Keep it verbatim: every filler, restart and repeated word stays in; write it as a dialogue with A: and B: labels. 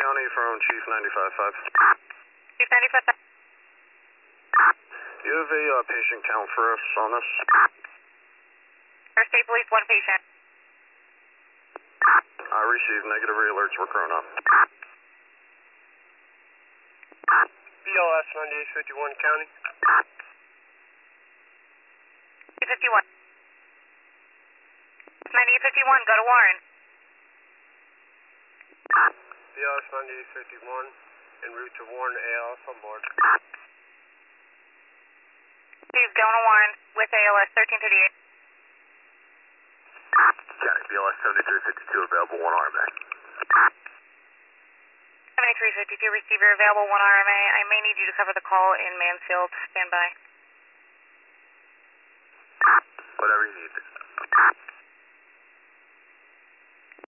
A: County from Chief ninety-five five.
B: Chief ninety-five five.
A: Do you have a uh, patient count for us on this?
B: First State Police, one patient.
A: I received negative re-alerts. We're grown up.
C: B L S ninety-eight fifty-one County.
B: two fifty-one. ninety-eight fifty-one, go to Warren.
C: B L S ninety-eight fifty-one, en route to Warren, A L S on board.
B: He's going to Warren with A L S thirteen thirty-eight.
A: County, B L S seventy-three fifty-two available, one R M A.
B: seventy-three fifty-two, receiver available, one R M A. I may need you to cover the call in Mansfield. Stand by.
A: Whatever you need.